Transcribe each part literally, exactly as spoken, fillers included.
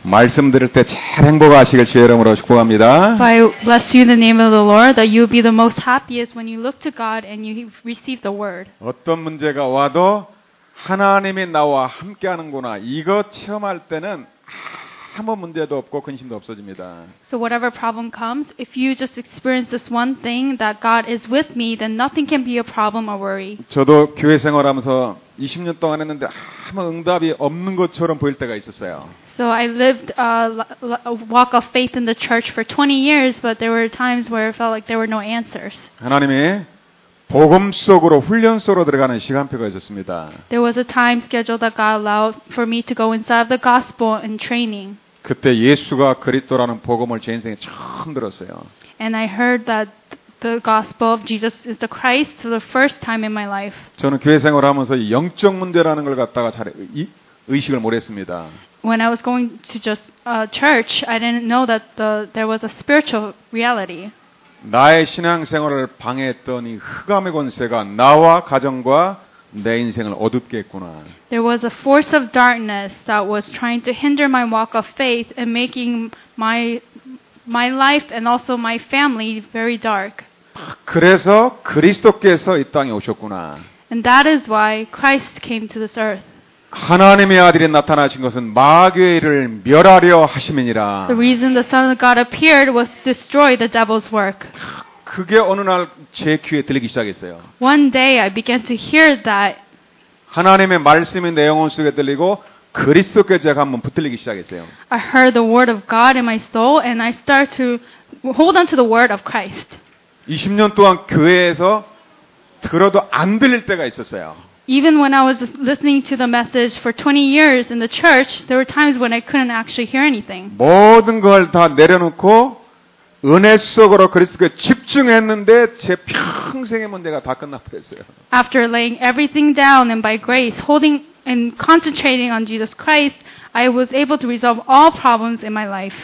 말씀 들을 때 잘 행복하시길 주의 이름으로 축복합니다. I bless you in the name of the Lord that you will be the most happiest when you look to God and you receive the word. 어떤 문제가 와도 하나님이 나와 함께하는구나. 이거 체험할 때는 아무 문제도 없고 근심도 없어집니다. So whatever problem comes, if you just experience this one thing that God is with me, then nothing can be a problem or worry. 저도 교회 생활하면서 이십 년 동안 했는데 아무 응답이 없는 것처럼 보일 때가 있었어요. So I lived a, a walk of faith in the church for twenty years, but there were times where it felt like there were no answers. 하나님이 복음 속으로 훈련 속으로 들어가는 시간표가 있었습니다. There was a time schedule that God allowed for me to go inside of the gospel and training. 그때 예수가 그리스도라는 복음을 제 인생에 처음 들었어요. And I heard that the gospel of Jesus is the Christ for the first time in my life. 저는 교회 생활하면서 영적 문제라는 걸 갖다가 잘 의, 의식을 못했습니다. When I was going to just uh, church, I didn't know that the, there was a spiritual reality. 나의 신앙생활을 방해했던 이 흑암의 권세가 나와 가정과 내 인생을 어둡게 했구나. There was a force of darkness that was trying to hinder my walk of faith and making my my life and also my family very dark. 그래서 그리스도께서 이 땅에 오셨구나. And that is why Christ came to this earth. 하나님의 아들이 나타나신 것은 마귀의 일을 멸하려 하심이니라. The reason the Son of God appeared was to destroy the devil's work. 그게 어느 날 제 귀에 들리기 시작했어요. One day I began to hear that. 하나님의 말씀이 내 영혼 속에 들리고 그리스도께 제가 한번 붙들리기 시작했어요. I heard the word of God in my soul and I start to hold on to the word of Christ. 이십 년 동안 교회에서 들어도 안 들릴 때가 있었어요. Even when I was listening to the message for twenty years in the church, there were times when I couldn't actually hear anything. 모든 걸 다 내려놓고 은혜 속으로 그리스도께 집중했는데 제 평생의 문제가 다 끝나버렸어요. After laying everything down and by grace, holding and concentrating on Jesus Christ, I was able to resolve all problems in my life.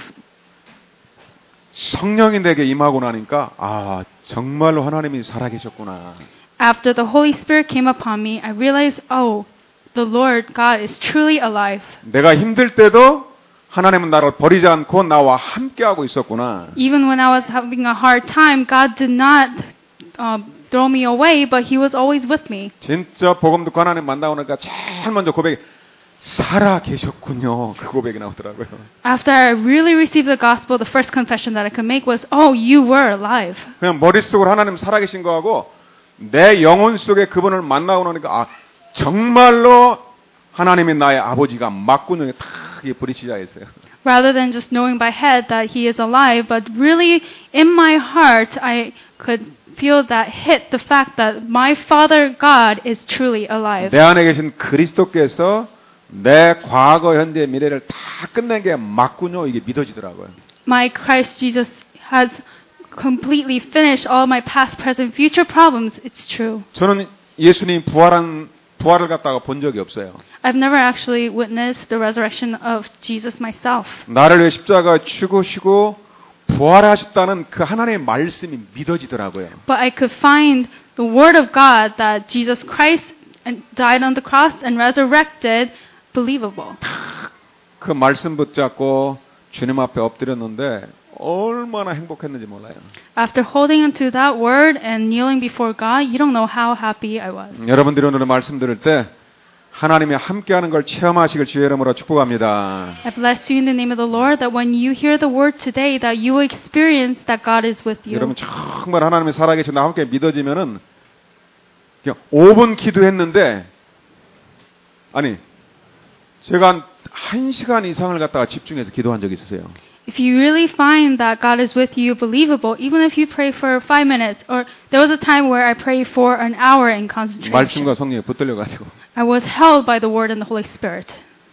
성령이 내게 임하고 나니까 아 정말로 하나님이 살아계셨구나. After the Holy Spirit came upon me, I realized, oh, the Lord God is truly alive. 내가 힘들 때도 하나님은 나를 버리지 않고 나와 함께하고 있었구나. Even when I was having a hard time, God did not uh, throw me away, but He was always with me. 진짜 복음 듣고 하나님 만나고 나니까 제일 먼저 고백이 살아 계셨군요. 그 고백이 나오더라고요. After I really received the gospel, the first confession that I could make was, oh, you were alive. 그냥 머릿속으로 하나님 살아계신 거하고 내 영혼 속에 그분을 만나고 나니까 아 정말로 하나님이 나의 아버지가 맞군요. 다 불이 시작했어요. Rather than just knowing by head that He is alive, but really in my heart I could feel that hit the fact that my Father God is truly alive. 내 안에 계신 그리스도께서 내 과거, 현재, 미래를 다 끝낸 게 맞군요. 이게 믿어지더라고요. My Christ Jesus has completely finished all my past, present, future problems. It's true. 저는 예수님 부활한 부활을 갖다가 본 적이 없어요. I've never actually witnessed the resurrection of Jesus myself. 나를 위해 십자가에 죽으시고 부활하셨다는 그 하나님의 말씀이 믿어지더라고요. But I could find the word of God that Jesus Christ died on the cross and resurrected believable. 그 말씀 붙잡고 주님 앞에 엎드렸는데 얼마나 행복했는지 몰라요. After holding onto that word and kneeling before God, you don't know how happy I was. 여러분들이 오늘 말씀 들을 때 하나님이 함께하는 걸 체험하시길 주의 이름으로 축복합니다. I bless you in the name of the Lord that when you hear the word today, that you will experience that God is with you. 여러분 정말 하나님이 살아계신다 함께 믿어지면은 그냥 오 분 기도했는데 아니 제가 한 한 시간 이상을 갖다가 집중해서 기도한 적이 있었어요. If you really find that God is with you believable, even if you pray for five minutes, or there was a time where I prayed for an hour in concentration. 말씀과 성령에 붙들려 가지고. I was held by the Word and the Holy Spirit.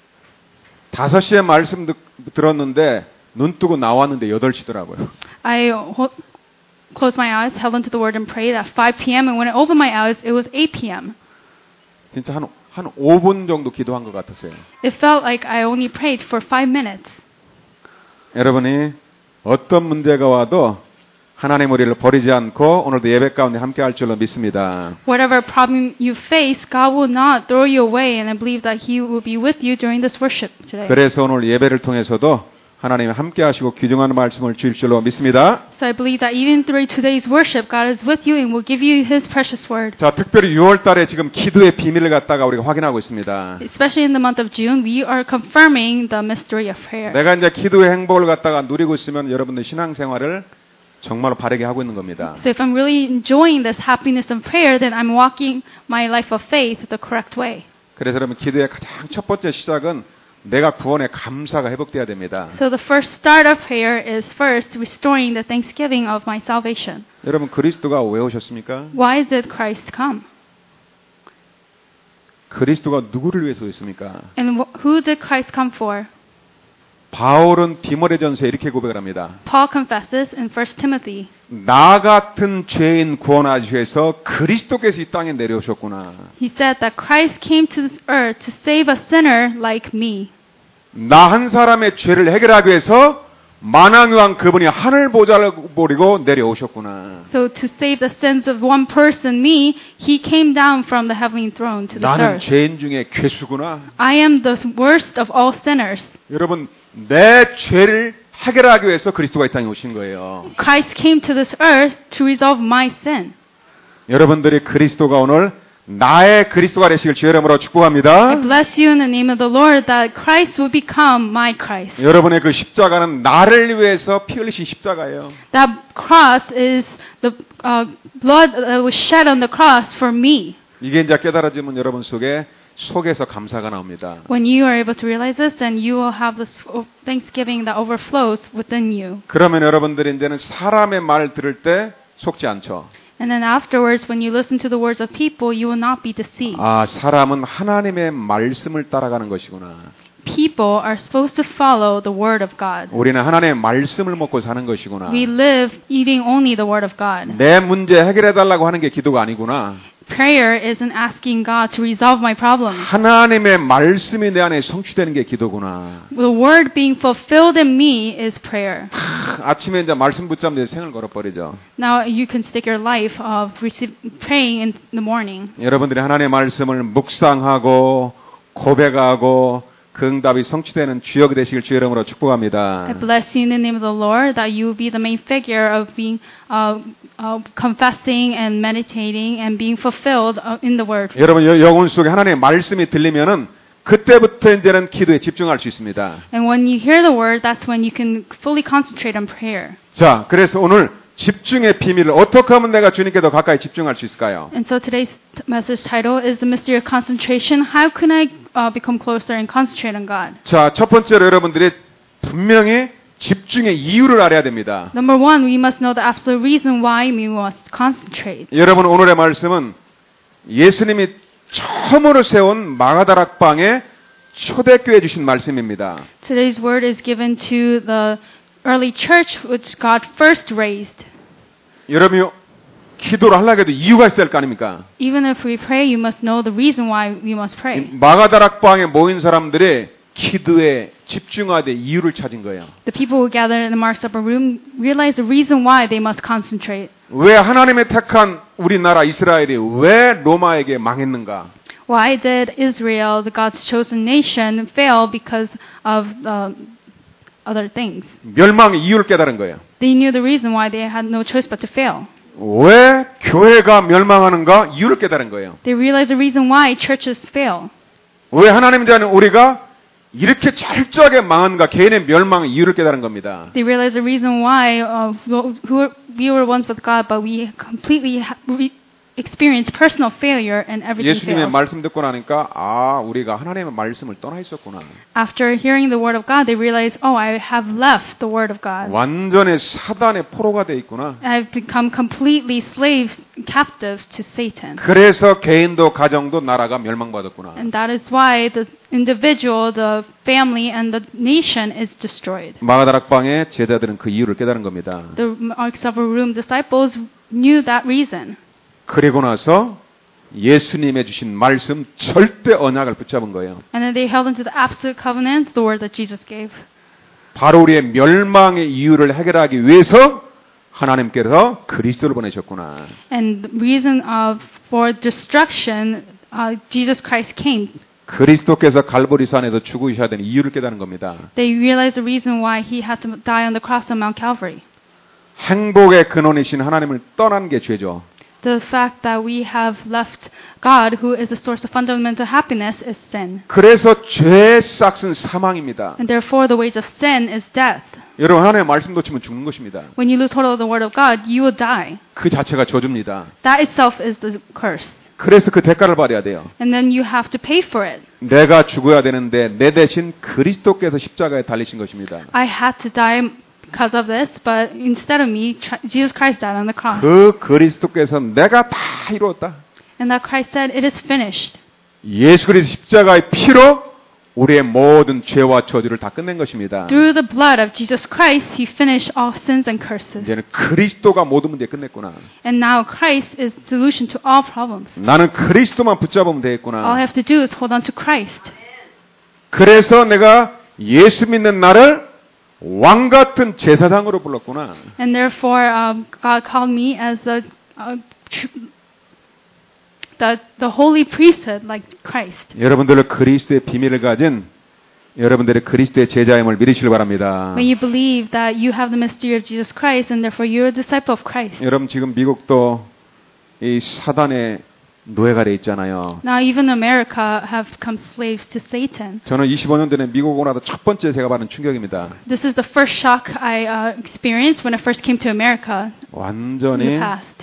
다섯 시에 말씀 듣, 들었는데 눈 뜨고 나왔는데 여덟 시더라고요. I ho- closed my eyes, held onto the Word, and prayed at five p.m. And when I opened my eyes, it was eight p.m. 진짜 한 한 오 분 정도 기도한 것 같았어요. It felt like I only prayed for five minutes. 여러분이 어떤 문제가 와도 하나님 우리를 버리지 않고 오늘도 예배 가운데 함께 할 줄로 믿습니다. Whatever problem you face, God will not throw you away, and I believe that He will be with you during this worship today. 그래서 오늘 예배를 통해서도 하나님이 함께 하시고 귀중한 말씀을 주실 줄로 믿습니다. So I believe that even through today's worship, God is with you and will give you His precious word. 자, 특별히 유월 달에 지금 기도의 비밀을 갖다가 우리가 확인하고 있습니다. Especially in the month of June, we are confirming the mystery of prayer. 내가 이제 기도의 행복을 갖다가 누리고 있으면 여러분들 신앙생활을 정말로 바르게 하고 있는 겁니다. So if I'm really enjoying this happiness in prayer, then I'm walking my life of faith the correct way. 그래서 여러분 기도의 가장 첫 번째 시작은 내가 구원의 감사가 회복돼야 됩니다. So the first start of prayer is first restoring the thanksgiving of my salvation. 여러분 그리스도가 왜 오셨습니까? Why did Christ come? 그리스도가 누구를 위해서 오셨습니까? And wh- who did Christ come for? 바울은 디모데전서에 이렇게 고백을 합니다. Paul confesses in First Timothy, 나 같은 죄인 구원하기 위해서 그리스도께서 이 땅에 내려오셨구나. he said that Christ came to this earth to save a sinner like me. 나 한 사람의 죄를 해결하기 위해서 만왕왕 그분이 하늘 보좌를 버리고 내려오셨구나. So to save the sins of one person, me, he came down from the heavenly throne to this 나는 earth. 죄인 중에 괴수구나. I am the worst of all sinners. 여러분 내 죄를 해결하기 위해서 그리스도가 이 땅에 오신 거예요. Christ came to this earth to resolve my sin. 여러분들이 그리스도가 오늘 나의 그리스도가 되시길 주의 이름으로 I 축복합니다. bless you in the name of the Lord that Christ will become my Christ. 여러분의 그 십자가는 나를 위해서 피 흘리신 십자가예요. That cross is the uh, blood that was shed on the cross for me. 이게 이제 깨달아지면 여러분 속에 속에서 감사가 나옵니다. When you are able to realize this, then you will have this thanksgiving that overflows within you. 그러면 여러분들이 이제는 사람의 말 들을 때 속지 않죠. And then afterwards, when you listen to the words of people, you will not be deceived. 아, 사람은 하나님의 말씀을 따라가는 것이구나. People are supposed to follow the word of God. 우리는 하나님의 말씀을 먹고 사는 것이구나. We live eating only the word of God. 내 문제 해결해 달라고 하는 게 기도가 아니구나. Prayer isn't asking God to resolve my problem. 하나님의 말씀이 내 안에 성취되는 게 기도구나. The word being fulfilled in me is prayer. 아침에 이제 말씀 붙잡는 데 생을 걸어버리죠. Now you can stick your life of receive, praying in the morning. 여러분들이 하나님의 말씀을 묵상하고 고백하고 그 응답이 성취되는 주역이 되시길 주의 이름으로 축복합니다. I bless you in the name of the Lord that you will be the main figure of being uh, uh, confessing and meditating and being fulfilled uh, in the word. 여러분 여- 영혼 속에 하나님의 말씀이 들리면은 그때부터 이제는 기도에 집중할 수 있습니다. And when you hear the word, that's when you can fully concentrate on prayer. 자, 그래서 오늘 집중의 비밀을 어떻게 하면 내가 주님께 더 가까이 집중할 수 있을까요? And so today's message title is The Mystery of Concentration. How can I uh, become closer and concentrate on God? 자, 첫 번째로 여러분들이 분명히 집중의 이유를 알아야 됩니다. Number one, we must know the absolute reason why we must concentrate. 여러분 오늘의 말씀은 예수님이 처음으로 세운 마가다락방에 초대교회 주신 말씀입니다. Today's word is given to the early church which God first raised. 여러분이 기도를 하려고 해도 이유가 있어야 할 거 아닙니까? Even if we pray, you must know the reason why we must 이 pray. 마가다락방에 모인 사람들이 기도에 집중하되 이유를 찾은 거예요. The people who gathered in the Mark's upper room realized the reason why they must concentrate. 왜 하나님의 택한 우리나라 이스라엘이 왜 로마에게 망했는가? Why did Israel, the God's chosen nation, fail because of uh, other things? 멸망의 이유를 깨달은 거예요. They knew the reason why they had no choice but to fail. 왜 교회가 멸망하는가? 이유를 깨달은 거예요. They realized the reason why churches fail. 왜 하나님 자는 우리가 이렇게 철저하게 망한가? 개인의 멸망의 이유를 깨달은 겁니다. They realized the reason why uh, who were, we were once with God, but we completely ha- we experienced personal failure and everything 예수님의 failed. 말씀 듣고 나니까 아, 우리가 하나님의 말씀을 떠나 있었구나. After hearing the word of God, they realized, oh, I have left the word of God. 완전히 사단의 포로가 돼 있구나. I've become completely slaves, captives to Satan. 그래서 개인도 가정도 나라가 멸망받았구나. And that is why the individual, the family, and the nation is destroyed. 마가다락방의 제자들은 그 이유를 깨달은 겁니다. The Mark's upper room disciples knew that reason. 그리고 나서 예수님의 주신 말씀 절대 언약을 붙잡은 거예요. And then they held into the absolute covenant, the word that Jesus gave. 바로 우리의 멸망의 이유를 해결하기 위해서 하나님께서 그리스도를 보내셨구나. And the reason of for destruction, uh, Jesus Christ came. 그리스도께서 갈보리산에서 죽으셔야 되는 이유를 깨닫는 겁니다. They realized the reason why he had to die on the cross on Mount Calvary. 행복의 근원이신 하나님을 떠난 게 죄죠. The fact that we have left God, who is the source of fundamental happiness, is sin. 그래서 죄의 싹은 사망입니다. And therefore the wage of sin is death. 여러분 하나님의 말씀 놓치면 죽는 것입니다. When you lose hold of the word of God, you will die. 그 자체가 저주입니다. That itself is the curse. 그래서 그 대가를 받아야 돼요. And then you have to pay for it. 내가 죽어야 되는데 내 대신 그리스도께서 십자가에 달리신 것입니다. I had to die because of this, but instead of me, Jesus Christ died on the cross. 그 그리스도께서 내가 다 이루었다. And that Christ said, it is finished. 예수 그리스도 십자가의 피로 우리의 모든 죄와 저주를 다 끝낸 것입니다. Through the blood of Jesus Christ, he finished all sins and curses. 이제는 그리스도가 모든 문제 끝냈구나. And now Christ is the solution to all problems. 나는 그리스도만 붙잡으면 All 되겠구나. I have to do is hold on to Christ. 그래서 내가 예수 믿는 나를 왕 같은 제사장으로 불렀구나. And therefore, um, God called me as the, uh, tr- the the holy priesthood, like Christ. 여러분들은 그리스도의 비밀을 가진 여러분들의 그리스도의 제자임을 믿으시길 바랍니다. When you believe that you have the mystery of Jesus Christ, and therefore you're a disciple of Christ. 여러분 지금 미국도 이 사단의 노예가 돼 있잖아요. Now even America have become slaves to Satan. 저는 이십오 년 전에 미국 오고 나서 첫 번째 제가 받은 충격입니다. This is the first shock I uh, experienced when I first came to America in the 완전히 past.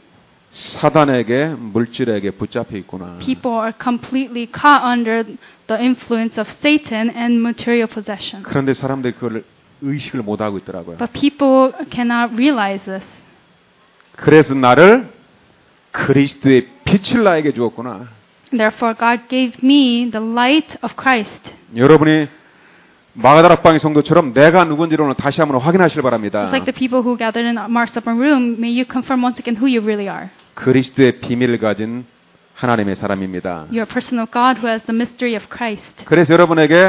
사단에게 물질에게 붙잡혀 있구나. People are completely caught under the influence of Satan and material possession. 그런데 사람들이 그걸 의식을 못 하고 있더라고요. But people cannot realize this. 그래서 나를 그리스도의 빛을 나에게 주었구나. Therefore, God gave me the light of Christ. 여러분이 마가다락방의 성도처럼 내가 누군지를 오늘 다시 한번 확인하시길 바랍니다. Just like the people who gathered in Mark's upper room, may you confirm once again who you really are. 그리스도의 비밀을 가진 하나님의 사람입니다. You are a person of God who has the mystery of Christ. 그래서 여러분에게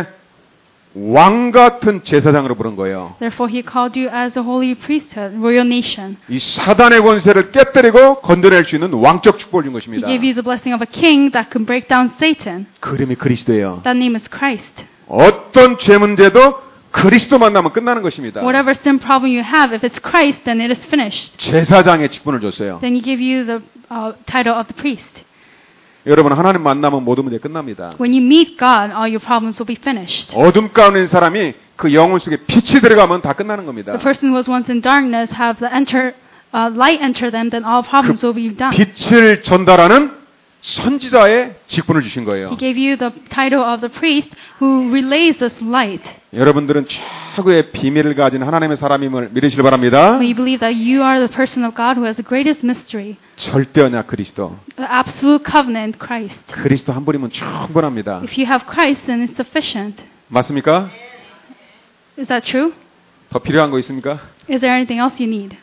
왕 같은 제사장으로 부른 거예요. Therefore, He called you as a holy priesthood, royal nation. 이 사단의 권세를 깨뜨리고 건드릴 수 있는 왕적 축복을 준 He 것입니다. gave you the blessing of a king that can break down Satan. 그 이름이 그리스도예요. That name is Christ. 어떤 죄 문제도 그리스도 만나면 끝나는 것입니다. Whatever sin problem you have, if it's Christ, then it is finished. 제사장의 직분을 줬어요. Then He gave you the uh, title of the priest. 여러분 하나님 만나면 모든 문제 끝납니다. When you meet God, all your problems will be finished. 어둠 가운데 있는 사람이 그 영혼 속에 빛이 들어가면 다 끝나는 겁니다. The person who was once in darkness have the enter uh, light enter them, then all problems will be done. 빛을 전달하는 선지자의 직분을 주신 거예요. He gave you the title of the priest who relays this light. 여러분들은 최고의 비밀을 가진 하나님의 사람임을 믿으시길 바랍니다. When you believe that you are the person of God who has the greatest mystery, 절대 언약 그리스도. the absolute covenant Christ. 그리스도 한 분이면 충분합니다. If you have Christ, then it's sufficient. 맞습니까? Is that true? 더 필요한 거 있습니까? Is there anything else you need?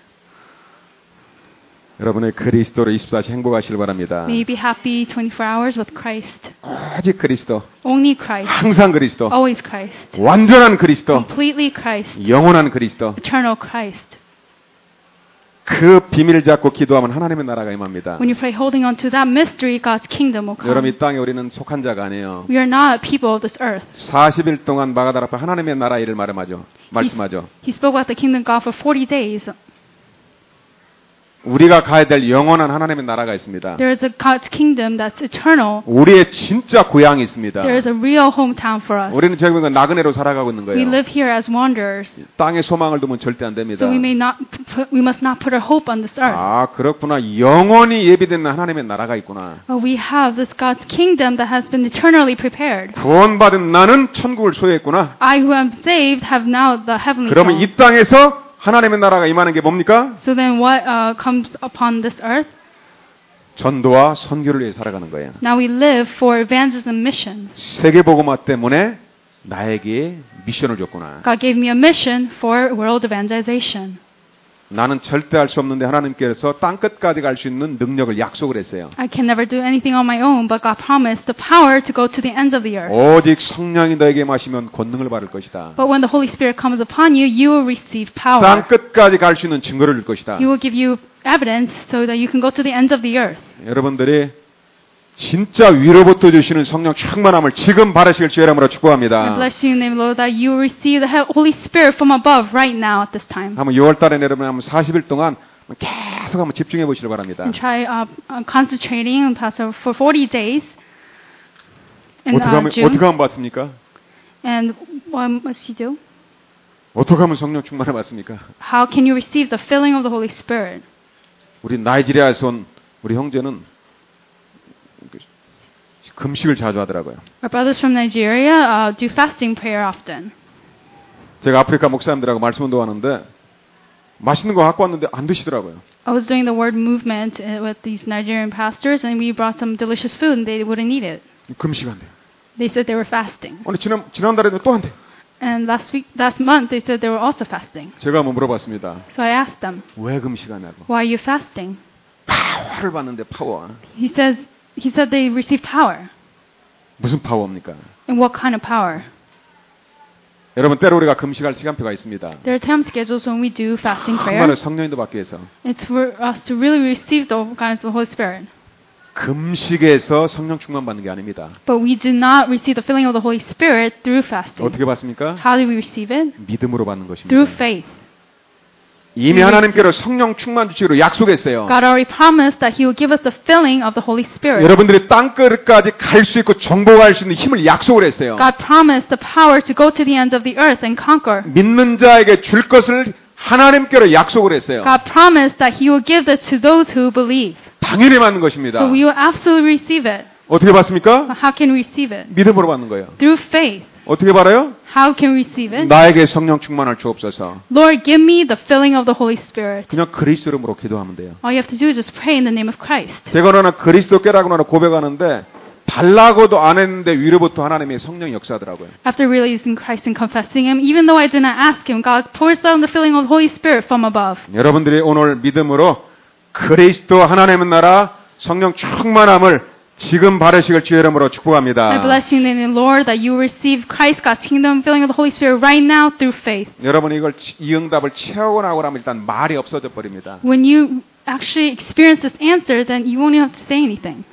여러분의 그리스도로 이십사 시 행복하시길 바랍니다. May you be happy twenty-four hours with Christ. 오직 그리스도. Only Christ. 항상 그리스도. Always Christ. 완전한 그리스도. Completely Christ. 영원한 그리스도. Eternal Christ. 그 비밀을 잡고 기도하면 하나님의 나라가 임합니다. When you pray holding on to that mystery, God's kingdom will come. 여러분 이 땅에 우리는 속한 자가 아니에요. We are not people of this earth. 사십 일 동안 마가다락 앞에 하나님의 나라 일을 말하죠. 말씀하죠. He spoke about the kingdom of God for forty days. 우리가 가야 될 영원한 하나님의 나라가 있습니다. There is a God's kingdom that's eternal. 우리의 진짜 고향이 있습니다. There is a real hometown for us. 우리는 지금 나그네로 살아가고 있는 We 거예요. live here as wanderers. 땅에 소망을 두면 절대 안 됩니다. So we may not put, we must not put our hope on this earth. 아, 그렇구나. 영원히 예비된 하나님의 나라가 있구나. But we have this God's kingdom that has been eternally prepared. 구원받은 나는 천국을 소유했구나. I who am saved have now the heavenly 그러면 throne. 이 땅에서 하나님의 나라가 임하는 게 뭡니까? So then what uh, comes upon this earth? 전도와 선교를 위해 살아가는 거예요. Now we live for evangelism missions. 세계복음화 때문에 나에게 미션을 줬구나. God gave me a mission for world evangelization. 나는 절대 할 수 없는데 하나님께서 땅 끝까지 갈 수 있는 능력을 약속을 했어요. I can never do anything on my own, but God promised the power to go to the ends of the earth. 오직 성령이 너에게 마시면 권능을 받을 것이다. But when the Holy Spirit comes upon you, you will receive power. 땅 끝까지 갈 수 있는 증거를 줄 것이다. He will give you evidence so that you can go to the ends of the earth. 여러분들이 진짜 위로부터 주시는 성령 충만함을 지금 받으시길 주의 이름으로 I 축복합니다. bless you in the name, Lord, that you will receive the Holy Spirit from above right now at this time. 한번 유월 달에 여러분 한번 사십 일 동안 계속 한번 집중해 보시길 바랍니다. And try uh, uh, concentrating on Passover for forty days in 어떻게 uh, 하면 June. 어떻게 하면 받습니까? And what must you do? 어떻게 하면 성령 충만을 받습니까? How can you receive the filling of the Holy Spirit? 우리 나이지리아에서 온 우리 형제는 금식을 자주 하더라고요. Our brothers from Nigeria uh, do fasting prayer often. 제가 아프리카 목사님들하고 말씀 운동하는데 맛있는 거 갖고 왔는데 안 드시더라고요. I was doing the word movement with these Nigerian pastors, and we brought some delicious food, and they wouldn't eat it. 금식한대요. They said they were fasting. 아니 지난 지난달에도 또 한대. And last week, last month, they said they were also fasting. 제가 한번 물어봤습니다. So I asked them, 왜 금식하냐고. "Why are you fasting?" 파워를 받는데 파워. He says, he said they received power. 무슨 파워입니까? And what kind of power? 여러분 때로 우리가 금식할 시간표가 있습니다. There are time schedules when we do fasting prayer. 정말로 성령님도 받기 위해서. It's for us to really receive the guidance of the Holy Spirit. 금식에서 성령 충만 받는 게 아닙니다. But we do not receive the filling of the Holy Spirit through fasting. 어떻게 받습니까? How do we receive it? 믿음으로 받는 것입니다. Through faith. 이미 하나님께로 성령 충만 주시기로 약속했어요. God already promised that He will give us the filling of the Holy Spirit. 여러분들이 땅끝까지 갈 수 있고 정복할 수 있는 힘을 약속을 했어요. God promised the power to go to the ends of the earth and conquer. 믿는 자에게 줄 것을 하나님께로 약속을 했어요. God promised that He will give this to those who believe. 당연히 받는 것입니다. So we will absolutely receive it. 어떻게 받습니까? But how can we receive it? 믿음으로 받는 거예요. Through faith. 어떻게 받아요? How can we receive it? 나에게 성령 충만을 주옵소서. Lord, give me the filling of the Holy Spirit. 그냥 그리스도 이름으로 기도하면 돼요. All you have to do is just pray in the name of Christ. 제가 너나 그리스도께라고 나는 고백하는데 달라고도 안 했는데 위로부터 하나님의 성령이 역사하더라고요. After releasing Christ and confessing Him, even though I did not ask Him, God pours down the filling of the Holy Spirit from above. 여러분들이 오늘 믿음으로 그리스도 하나님의 나라 성령 충만함을 지금 받으시길 주의 이름으로 축복합니다. I bless you in the name of the Lord that you receive Christ, God's kingdom, filling of the Holy Spirit right now through faith. 여러분이 이걸 이 응답을 채우고 나고 나면 일단 말이 없어져 버립니다. When you actually experience this answer, then you won't even have to say anything.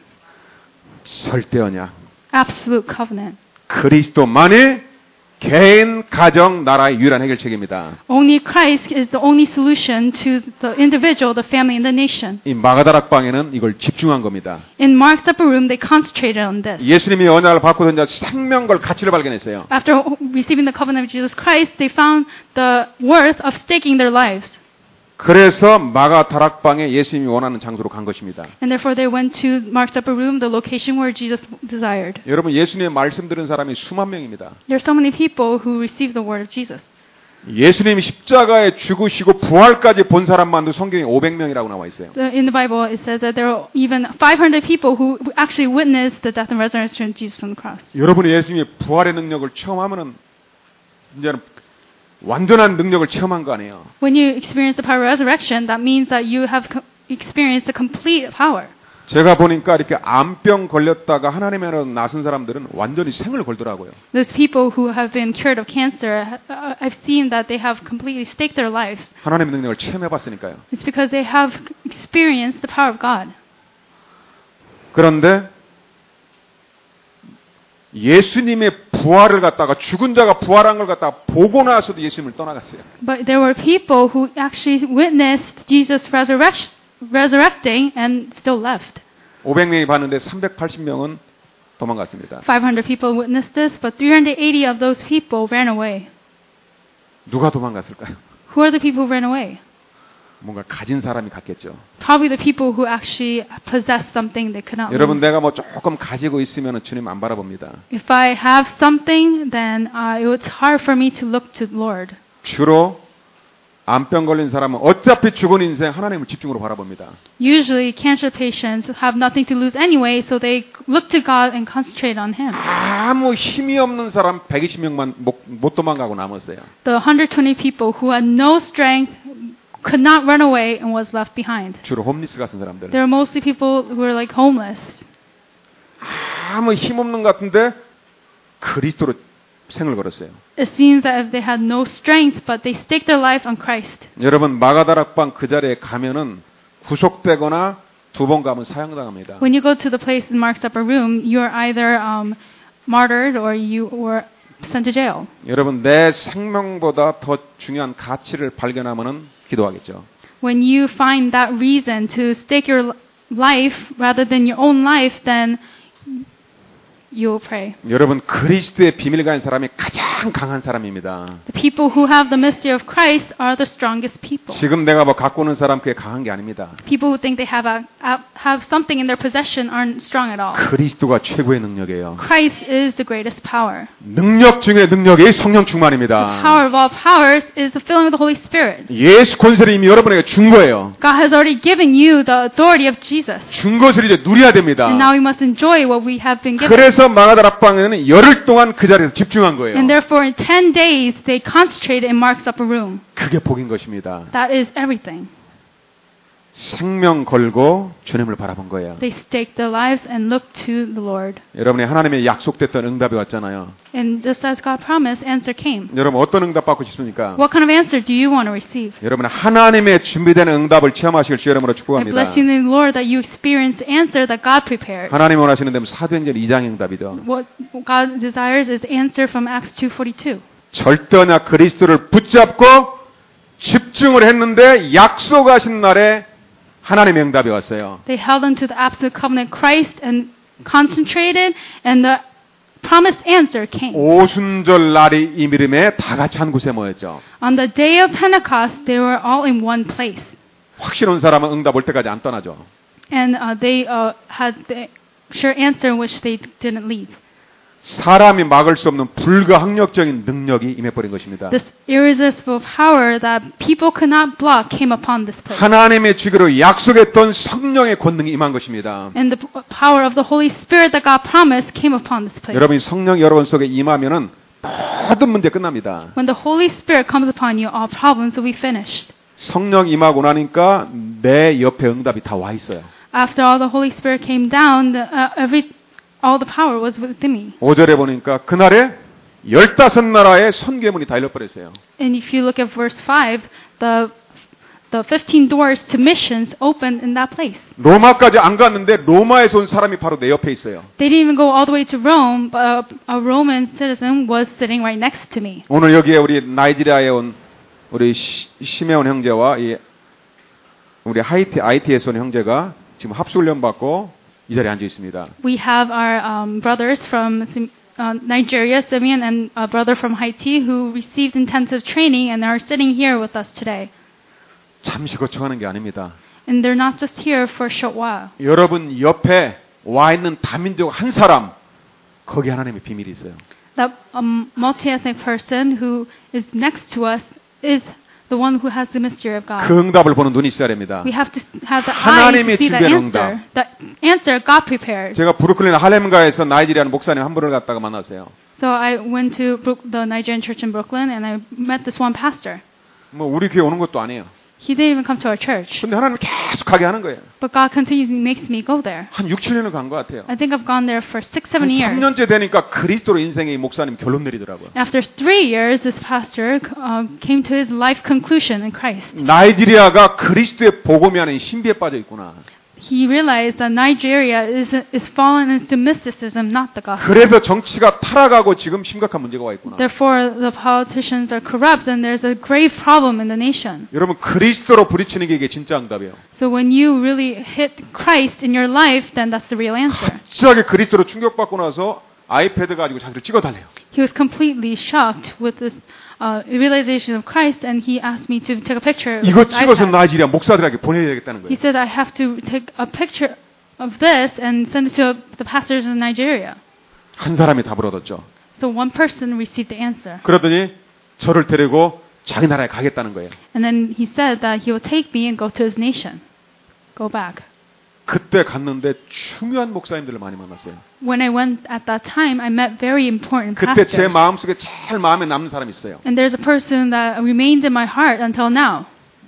절대 언약. Absolute covenant. 그리스도만이 개인, 가정, 나라의 유일한 해결책입니다. Only Christ is the only solution to the individual, the family, and the nation. 이 마가다락방에는 이걸 집중한 겁니다. In Mark's upper room, they concentrated on this. 예수님이 언약을 받고 던져 생명걸 가치를 발견했어요. After receiving the covenant of Jesus Christ, they found the worth of staking their lives. 그래서 마가다락방에 예수님이 원하는 장소로 간 것입니다. And therefore they went to Mark's upper room, the location where Jesus desired. 여러분 예수님의 말씀 들은 사람이 수만 명입니다. There are so many people who received the word of Jesus. 예수님이 십자가에 죽으시고 부활까지 본 사람만도 성경에 오백 명이라고 나와 있어요. So in the Bible it says that there are even five hundred people who actually witnessed the death and resurrection of Jesus on the cross. 여러분이 예수님의 부활의 능력을 체험하면은 이제는 완전한 능력을 체험한 거 아니에요. When you experience the power of resurrection, that means that you have co- experienced the complete power. 제가 보니까 이렇게 암병 걸렸다가 하나님으로 나선 사람들은 완전히 생을 걸더라고요. Those people who have been cured of cancer, uh, I've seen that they have completely staked their lives. 하나님의 능력을 체험해봤으니까요. It's because they have experienced the power of God. 그런데 예수님의 부활을 갖다가 죽은 자가 부활한 걸 갖다가 보고 나서도 예수님을 떠나갔어요. But there were people who actually witnessed Jesus resurrect, resurrecting and still left. 오백 명이 봤는데 삼백팔십 명은 도망갔습니다. five hundred people witnessed this, but three hundred eighty of those people ran away. 누가 도망갔을까요? Who are the people who ran away? 뭔가 가진 사람이 갔겠죠. Probably the people who actually possessed something they could not 여러분 lose. 내가 뭐 조금 가지고 있으면 주님 안 바라봅니다. If I have something, then uh, it's hard for me to look to the Lord. 주로 암병 걸린 사람은 어차피 죽은 인생 하나님을 집중으로 바라봅니다. Usually, cancer patients have nothing to lose anyway, so they look to God and concentrate on Him. 아무 힘이 없는 사람 백이십 명만 못, 못 도망가고 남았어요. The one hundred twenty people who had no strength could not run away and was left behind. 주로 홈리스 같은 사람들. They were mostly people who were like homeless. 아무 힘없는 것 같은데 그리스도로 생을 걸었어요. It seems that if they had no strength, but they staked their life on Christ. 여러분 마가다락방 그 자리에 가면은 구속되거나 두 번 가면 사형당합니다. When you go to the place in Mark's upper room, you are either um, martyred or you were sent to jail. 여러분 내 생명보다 더 중요한 가치를 발견하면은 기도하겠죠. When you find that reason to stake your life rather than your own life, then you will pray. 여러분 그리스도의 비밀을 가진 사람이 가장 강한 사람입니다. The people who have the mystery of Christ are the strongest people. 지금 내가 뭐 갖고 오는 사람 그게 강한 게 아닙니다. People who think they have a, have something in their possession aren't strong at all. 그리스도가 최고의 능력이에요. Christ is the greatest power. 능력 중에 능력이 성령 The 충만입니다. power of all powers is the filling of the Holy Spirit. 예수 권세를 이미 여러분에게 준 거예요. God has already given you the authority of Jesus. 준 것을 이제 누려야 됩니다. And now we must enjoy what we have been given. 그래서 마가다락방에는 열흘 동안 그 자리에서 집중한 거예요. And therefore in ten days they concentrated in Mark's upper room. 그게 복인 것입니다. That is everything. 생명 걸고 주님을 바라본 거예요. They staked their lives and looked to the Lord. 여러분이 하나님의 약속됐던 응답이 왔잖아요. And just as God promised, answer came. 여러분 어떤 응답 받고 싶습니까? What kind of answer do you want to receive? 여러분 하나님의 준비된 응답을 체험하실 주 여러분으로 I 축복합니다. bless you in the Lord that you experience the answer that God prepared. 하나님 원하시는 데는 사도행전 이 장의 응답이죠. What God desires is the answer from Acts two forty-two. 절대냐 그리스도를 붙잡고 집중을 했는데 약속하신 날에 하나님의 응답이 왔어요. They held on to the absolute covenant Christ and concentrated, and the promised answer came. 오순절 날이 이미름에 다 같이 한 곳에 모였죠. On the day of Pentecost, they were all in one place. 확신 온 사람은 응답 올 때까지 안 떠나죠. And uh, they uh, had the sure answer in which they didn't leave. 사람이 막을 수 없는 불가항력적인 능력이 임해버린 것입니다. This irresistible power that people could not block came upon this place. 하나님의 주기로 약속했던 성령의 권능이 임한 것입니다. And the power of the Holy Spirit that God promised came upon this place. 여러분이 성령 여러분 속에 임하면은 모든 문제 끝납니다. When the Holy Spirit comes upon you, all problems will be finished. 성령 임하고 나니까 내 옆에 응답이 다 와 있어요. After all the Holy Spirit came down, the, uh, every all the power was within me. 오 절에 보니까 그날에 열다섯 나라의 선교문이 다 열려버렸어요. And if you look at verse five, the the fifteen doors to missions opened in that place. 로마까지 안 갔는데 로마에서 온 사람이 바로 내 옆에 있어요. They didn't even go all the way to Rome, but a Roman citizen was sitting right next to me. 오늘 여기에 우리 나이지리아에 온 우리 시, 시메온 형제와 이 우리 하이티 아이티에서 온 형제가 지금 합수훈련 받고 이 자리에 앉아 있습니다. We have our um, brothers from uh, Nigeria, Simeon, and a brother from Haiti who received intensive training and are sitting here with us today. 잠시 거쳐가는 게 아닙니다. And they're not just here for a short while. 여러분 옆에 와 있는 다민족 한 사람 거기 하나님의 비밀이 있어요. That um, multi-ethnic person who is next to us is the one who has the mystery of God. 그 응답을 보는 눈이 있어야 됩니다. We have to have the eyes 하나님의 to see the 준비한 answer. The answer God prepared. 제가 브루클린 할렘가에서 나이지리아 목사님 한 분을 갖다가 만났어요. So I went to Brook, the Nigerian church in Brooklyn and I met this one pastor. 뭐 우리 교회 오는 것도 아니에요. He didn't even come to our church. 근데 하나님 계속 가게 하는 거예요. But God continuously makes me go there. 한 육, 칠 년을 간 것 같아요. I think I've gone there for six, seven 한 years. 삼 년째 되니까 그리스도로 인생의 목사님 결론 내리더라고요. After three years, this pastor uh, came to his life conclusion in Christ. 나이지리아가 그리스도의 복음이 아닌 신비에 빠져 있구나. He realized that Nigeria is is fallen into mysticism, not the gospel. 그래서 정치가 타락하고 지금 심각한 문제가 와 있구나. Therefore, the politicians are corrupt, and there's a grave problem in the nation. 여러분 그리스도로 부딪히는 게 이게 진짜 응답이에요. So when you really hit Christ in your life, then that's the real answer. 갑자기 그리스도로 충격받고 나서 아이패드 가지고 자기를 찍어달래요. He was completely shocked with this uh, realization of Christ, and he asked me to take a picture. With 이거 his 찍어서 iPad. 나이지리아 목사들에게 보내야 되겠다는 He 거예요. said, I have to take a picture of this and send it to the pastors in Nigeria. 한 사람이 답을 얻었죠. So one person received the answer. 그러더니 저를 데리고 자기 나라에 가겠다는 거예요. And then he said that he will take me and go to his nation. Go back. 그때 갔는데 중요한 목사님들을 많이 만났어요. When I went at that time, I met very important 그때 제 pastors. 마음속에 제일 마음에 남는 사람이 있어요. And there's a person that remained in my heart until now.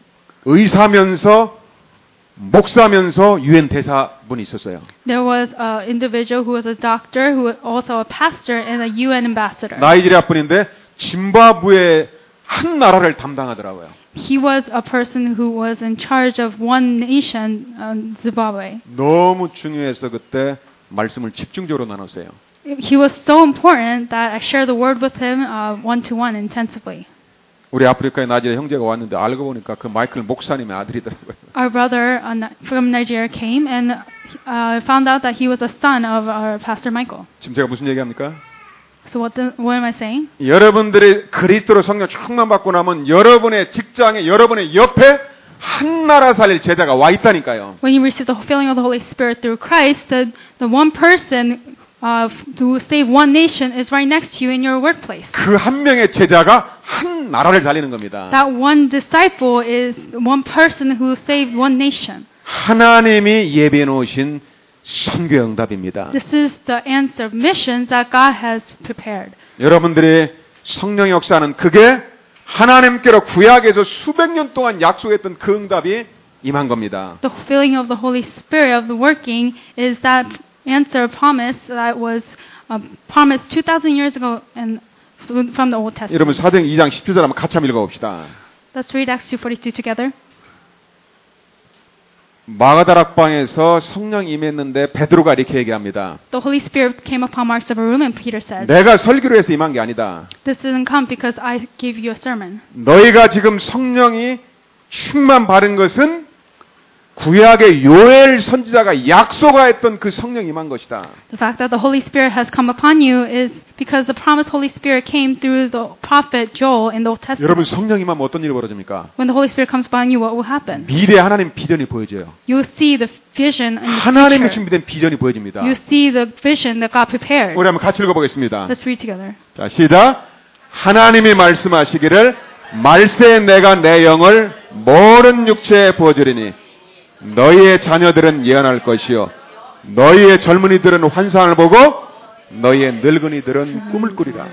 의사면서 목사면서 유엔 대사분이 있었어요. There was an individual who was a doctor, who was also a pastor and a U N ambassador. 나이지리아 분인데 짐바브웨 한 나라를 담당하더라고요. He was a person who was in charge of one nation, um, Zimbabwe. 너무 중요해서 그때 말씀을 집중적으로 나눴어요. He was so important that I shared the word with him uh, one to one intensively. 우리 아프리카의 나이지리아 형제가 왔는데 알고 보니까 그 마이클 목사님의 아들이더라고요. Our brother uh, from Nigeria came and uh, found out that he was a son of our pastor Michael. 지금 제가 무슨 얘기합니까? So what, the, what am I saying? 여러분들이 그리스도로 성령 충만 받고 나면 여러분의 직장에 여러분의 옆에 한 나라 살릴 제자가 와 있다니까요. When you receive the filling of the Holy Spirit through Christ, the, the one person uh, to save one nation is right next to you in your workplace. 그 한 명의 제자가 한 나라를 살리는 겁니다. That one disciple is one person who saved one nation. 하나님이 예비해 놓으신 선교 응답입니다. This is the answer of missions that God has prepared. 여러분들의 성령 역사는 그게 하나님께로 구약에서 수백 년 동안 약속했던 그 응답이 임한 겁니다. The filling of the Holy Spirit of the working is that answer promise that was uh, promised two thousand years ago and from the Old Testament. 여러분 사도행 이 장 십칠 절 한번 같이 한번 읽어봅시다. Let's read Acts two forty-two together. 마가다락방에서 성령 임했는데 베드로가 이렇게 얘기합니다. The Holy Spirit came upon Mark's upper room and Peter said, 내가 설교로 해서 임한 게 아니다. This didn't come because I gave you a sermon. 너희가 지금 성령이 충만 받은 것은 구약의 요엘 선지자가 약속하였던 그 성령 임한 것이다. The fact that the Holy Spirit has come upon you is because the promised Holy Spirit came through the prophet Joel in the Old Testament. 여러분 성령 임하면 어떤 일이 벌어집니까? When the Holy Spirit comes upon you, what will happen? 미래 하나님 비전이 보여져요. You will see the vision in the 하나님의 future. 준비된 비전이 보여집니다. You see the vision that God prepared. 우리 한번 같이 읽어보겠습니다. Let's read together. 자, 시작. 하나님이 말씀하시기를 말세에 내가 내 영을 모든 육체에 부어주리니 너희의 자녀들은 예언할 것이요 너희의 젊은이들은 환상을 보고 너희의 늙은이들은 꿈을 꾸리라.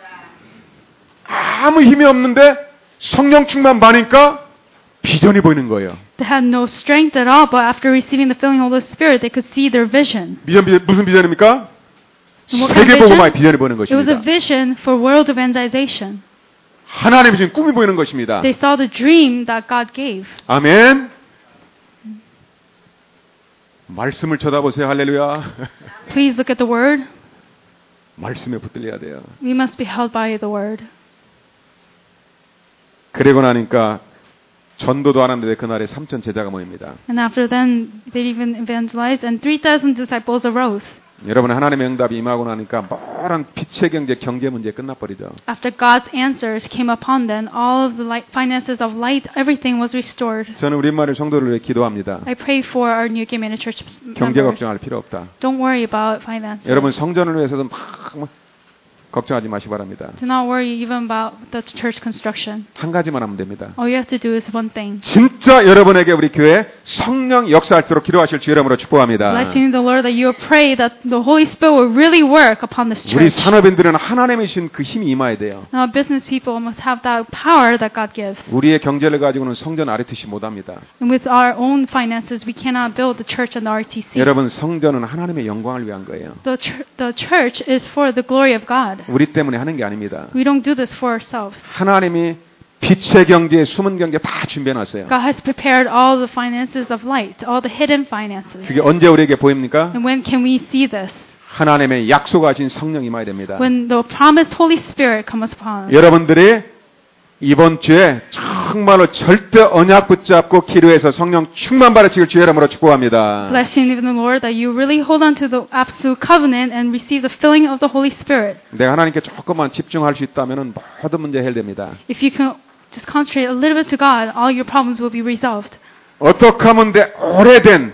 아무 힘이 없는데 성령 충만 받으니까 비전이 보이는 거예요. They had no strength at all, but after receiving the filling of the Spirit, they could see their vision. 비전, 비전 무슨 비전입니까? What kind of 세계복음화의 vision? 비전이 보이는 It was a 것입니다. vision for world evangelization. 하나님의 지금 꿈이 보이는 것입니다. They saw the dream that God gave. 아멘. 말씀을 쳐다보세요. 할렐루야. Please look at the word. 말씀에 붙들려야 돼요. We must be held by the word. 그리고 나니까 전도도 안 하는데 그날에 삼천 제자가 모입니다. And after then, they even evangelized, and three thousand disciples arose. 여러분 하나님의 응답이 임하고 나니까 모든 빛의 경제, 경제 문제 끝나버리죠. After God's answers came upon them, all of the light, finances of light, everything was restored. 저는 우리 마을 성도를 위해 기도합니다. I pray for our New Gay Church 경제 members. 걱정할 필요 없다. Don't worry about finances. 여러분 성전을 위해서도 막, 막 걱정하지 마시 바랍니다. Do not worry even about the church construction. 한 가지만 하면 됩니다. All you have to do is one thing. 진짜 여러분에게 우리 교회 성령 역사할수록 기도하실 주 이름으로 축복합니다. Blessing the Lord that you will pray that the Holy Spirit will really work upon this 우리 church. 산업인들은 하나님의 신 그 힘이 임해야 돼요. Now business people must have that power that God gives. 우리의 경제를 가지고는 성전 아르티씨 못합니다. And with our own finances, we cannot build the church and the R T C. 여러분 성전은 하나님의 영광을 위한 거예요. The, ch- the church is for the glory of God. 우리 때문에 하는 게 아닙니다. We don't do this for ourselves. 하나님이 빛의 경제, 숨은 경제 다 준비해놨어요. God has prepared all the finances of light, all the hidden finances. 그게 언제 우리에게 보입니까? And when can we see this? 하나님의 약속하신 성령 임해야 됩니다. When the promised Holy Spirit comes upon us. 여러분들이 이번 주에 정말로 절대 언약 붙잡고 기도해서 성령 충만 받으시길 주의 이름으로 축복합니다. Blessing in the Lord that you really hold on to the absolute covenant and receive the filling of the Holy Spirit. 내가 하나님께 조금만 집중할 수 있다면 모든 문제 해결됩니다. If you can just concentrate a little bit to God, all your problems will be resolved. 어떻게 하면 내 오래된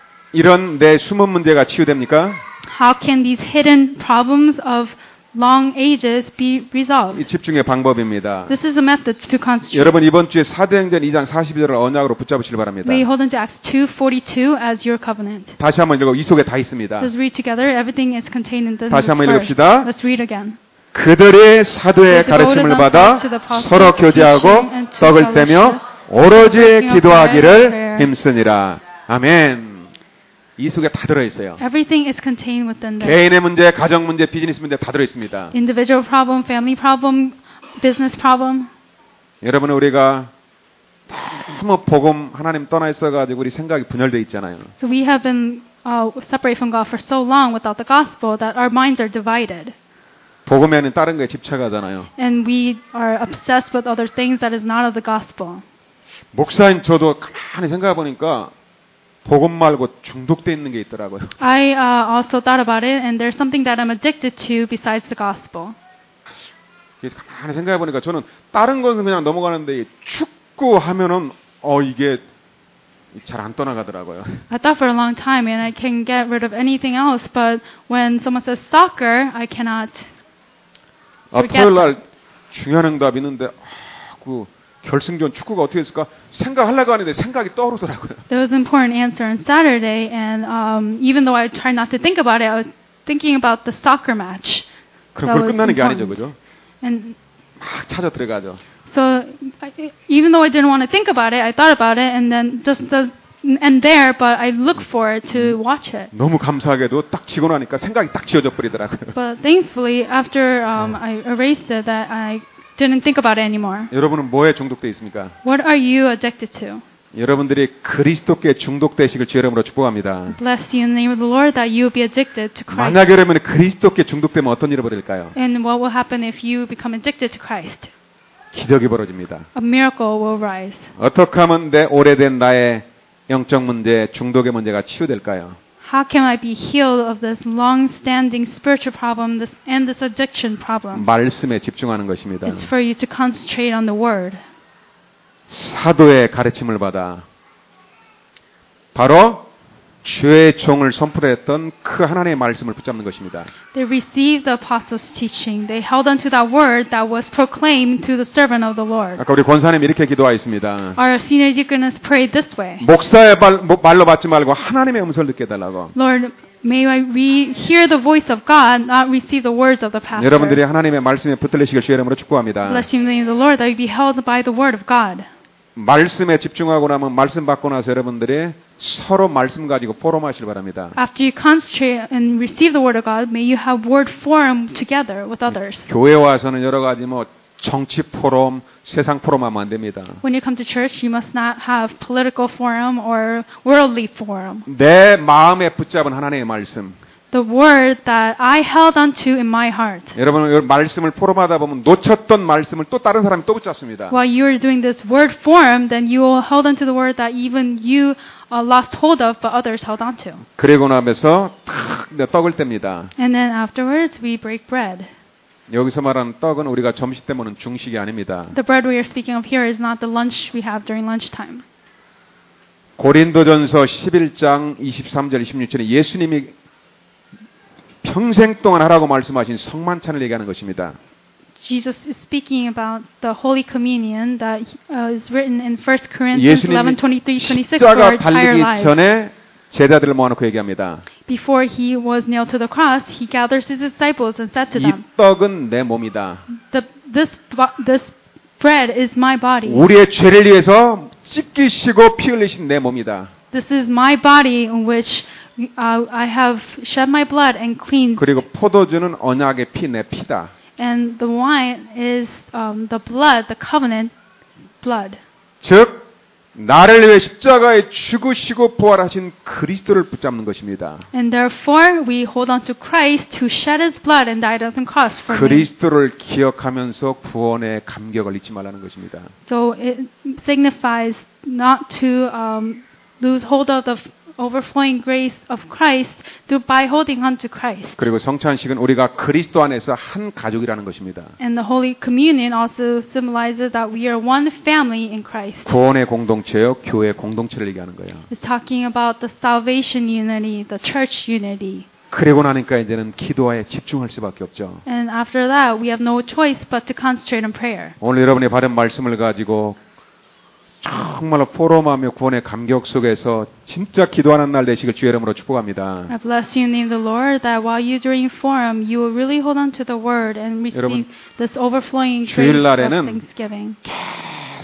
이런 내 숨은 문제가 치유됩니까? How can these hidden problems of long ages be resolved? 이 집중의 방법입니다. This is a method to concentrate. 여러분 이번 주에 사도행전 이 장 사십이 절을 언약으로 붙잡으시길 바랍니다. We hold on to Acts two forty-two as your covenant. 다시 한번 읽어. 이 속에 다 있습니다. Let's read together. Everything is contained in this 다시 한번 verse. 읽읍시다. Let's read again. 그들의 사도의 가르침을 받아 서로 교제하고 떡을 떼며 오로지 기도하기를 힘쓰니라. 아멘. 이 속에 다 들어있어요. Everything is contained within this. 개인의 문제, 가정 문제, 비즈니스 문제 다 들어있습니다. Individual problem, family problem, business problem. 여러분 우리가 너무 복음 하나님 떠나 있어가지고 우리 생각이 분열돼 있잖아요. So we have been uh, separated from God for so long without the gospel that our minds are divided. 복음에는 다른 거에 집착하잖아요. And we are obsessed with other things that is not of the gospel. 목사인 저도 가만히 생각해 보니까 복음 말고 중독돼 있는 게 있더라고요. I uh, also thought about it, and there's something that I'm addicted to besides the gospel. 그래서 가만히 생각해 보니까 저는 다른 것은 그냥 넘어가는데 축구 하면은 어 이게 잘 안 떠나가더라고요. I thought for a long time, and I can get rid of anything else, but when someone says soccer, I cannot. 아, 토요일 날 중요한 응답 있는데 아, 그 결승전 축구가 어떻게 했을까 생각하려고 하는데 생각이 떠오르더라고요. There was an important answer on Saturday, and um, even though I tried not to think about it, I was thinking about the soccer match. 그럼 그걸 끝나는 게 아니죠, 그죠? And 막 찾아 들어가죠. so I, even though I didn't want to think about it, I thought about it, and then just does end there. But I look forward to watch it. 너무 감사하게도 딱 지고 나니까 생각이 딱 지워져 버리더라고요. But thankfully, after um, I erased it, that I didn't think about it anymore. 여러분은 뭐에 중독돼 있습니까? What are you addicted to? 여러분들이 그리스도께 중독되시길 주의 이름으로 축복합니다. Bless you in the name of the Lord that you will be addicted to Christ. 만약 여러분이 그리스도께 중독되면 어떤 일이 벌어질까요? And what will happen if you become addicted to Christ? 기적이 벌어집니다. A miracle will rise. 어떻게 하면 내 오래된 나의 영적 문제, 중독의 문제가 치유될까요? How can I be healed of this long-standing spiritual problem this, and this addiction problem? 말씀에 집중하는 것입니다. It's for you to concentrate on the Word. 사도의 가르침을 받아 바로 주의 종을 선포했던 그 하나님의 말씀을 붙잡는 것입니다. They received the apostles' teaching. They held on to that word that was proclaimed to the servant of the Lord. 아까 우리 권사님 이렇게 기도하였습니다. Our senior deaconess prayed this way. 목사의 발, 말로 받지 말고 하나님의 음성을 듣게 해달라고. Lord, may I re- hear the voice of God, not receive the words of the pastor. 여러분들이 하나님의 말씀에 붙들리시길 주의 이름으로 축복합니다. Bless you in the name of the Lord that you be held by the word of God. 말씀에 집중하고 나면 말씀 받고 나서 여러분들이 서로 말씀 가지고 포럼하시길 바랍니다. After you concentrate and receive the word of God, may you have word forum together with others. 교회 와서는 여러 가지 뭐 정치 포럼, 세상 포럼하면 안 됩니다. When you come to church, you must not have political forum or worldly forum. 내 마음에 붙잡은 하나님의 말씀. The word that I held onto in my heart. 여러분 말씀을 포럼하다 보면 놓쳤던 말씀을 또 다른 사람이 또 붙잡습니다. While you are doing this word forum, then you will hold onto the word that even you uh, lost hold of, but others held onto. 그리고 나면서 탁 떡을 뗍니다. And then afterwards, we break bread. 여기서 말하는 떡은 우리가 점심 때 먹는 중식이 아닙니다. The bread we are speaking of here is not the lunch we have during lunchtime. 고린도전서 십일 장 이십삼 절 이십육 절에 예수님이 평생 동안 하라고 말씀하신 성만찬을 얘기하는 것입니다. Jesus is speaking about the Holy Communion that uh, is written in First Corinthians eleven twenty-three twenty-six for our 십자가 entire 달리기 lives. 전에 제자들을 모아놓고 얘기합니다. Before he was nailed to the cross, he gathers his disciples and said to 이 them, 떡은 내 몸이다. the, this, this bread is my body. 우리의 죄를 위해서 찢기시고 피 흘리신 내 몸이다. This is my body in which uh, I have shed my blood and cleansed. 그리고 포도주는 언약의 피, 내 피다. And the wine is um, the blood, the covenant blood. 즉 나를 위해 십자가에 죽으시고 부활하신 그리스도를 붙잡는 것입니다. And therefore we hold on to Christ who shed his blood and died on the cross for me. 그리스도를 기억하면서 구원의 감격을 잊지 말라는 것입니다. So it signifies not to um, lose hold of the overflowing grace of Christ through by holding on to Christ. 그리고 성찬식은 우리가 그리스도 안에서 한 가족이라는 것입니다. And the Holy Communion also symbolizes that we are one family in Christ. 구원의 공동체요, 교회 공동체를 얘기하는 거예요. It's talking about the salvation unity, the church unity. 그리고 나니까 이제는 기도에 집중할 수밖에 없죠. And after that, we have no choice but to concentrate on prayer. 오늘 여러분이 받은 말씀을 가지고 정말로 포럼하며 구원의 감격 속에서 진짜 기도하는 날 되시길 주의 이름으로 축복합니다. I bless you in the name of the Lord that while you during forum, you will really hold on to the word and receive this overflowing grace of 주일날에는 thanksgiving.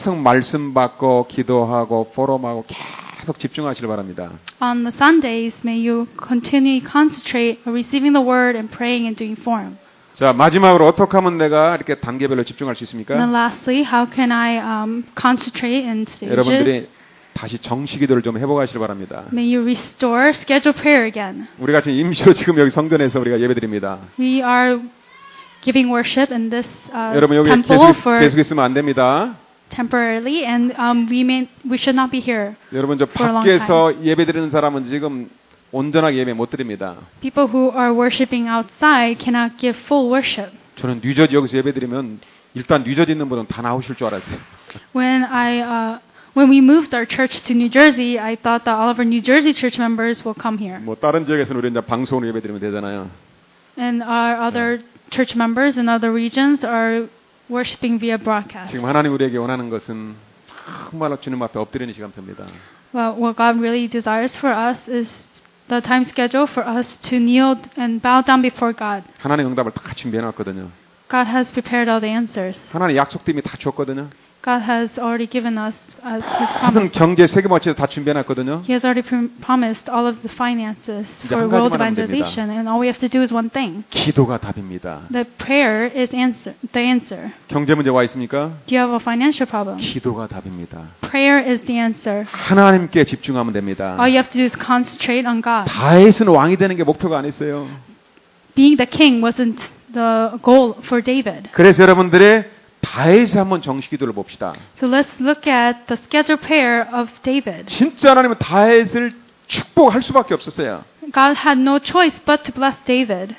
계속 말씀 받고 기도하고 포럼하고 계속 집중하시길 바랍니다. On the Sundays, may you continually concentrate on receiving the word and praying and doing forum. 자, 마지막으로 어떻게 하면 내가 이렇게 단계별로 집중할 수 있습니까? And then lastly, how can I um, concentrate in stages? 여러분들이 다시 정시 기도를 좀 해보가시길 바랍니다. May you restore scheduled prayer again. 우리가 지금 임시로 지금 여기 성전에서 우리가 예배드립니다. We are giving worship in this uh, 여러분 여기 temple 계속, for 계속 있으면 안 됩니다. temporarily, and um, we may we should not be here. 여러분 저 for a long 밖에서 예배드리는 사람은 지금 온전하게 예배 못 드립니다. People who are worshiping outside cannot give full worship. 저는 뉴저지 여기서 예배드리면 일단 뉴저지 있는 분은 다 나오실 줄 알았어요. When I uh, when we moved our church to New Jersey, I thought that all of our New Jersey church members will come here, 뭐 다른 지역에서는 우리 이제 방송으로 예배드리면 되잖아요. and our other church members in other regions are worshiping via broadcast. 지금 하나님 우리에게 원하는 것은 정말로 주님 앞에 엎드리는 시간표입니다. Well, what God really desires for us is the time schedule for us to kneel and bow down before God. 하나님 응답을 다 준비해 놨거든요. God has prepared all the answers. 하나님 약속도 이미 다 줬거든요. God has already given us uh, His 모든 promise. 경제 세계 어치도 다 준비해 놨거든요. He has already pr- promised all of the finances 이제 for 한 world 가지만 하면 evangelization, and all we have to do is one thing. 기도가 답입니다. The prayer is answer. The answer. 경제 문제 와 있습니까? Do you have a financial problem? 기도가 답입니다. Prayer is the answer. 하나님께 집중하면 됩니다. All you have to do is concentrate on God. 다윗은 왕이 되는 게 목표가 아니었어요. Being the king wasn't the goal for David. 그래서 여러분들의 다윗의 한번 정식 기도를 봅시다. So let's look at the scheduled prayer of David. 진짜 하나님은 다윗을 축복할 수밖에 없었어요. God had no choice but to bless David.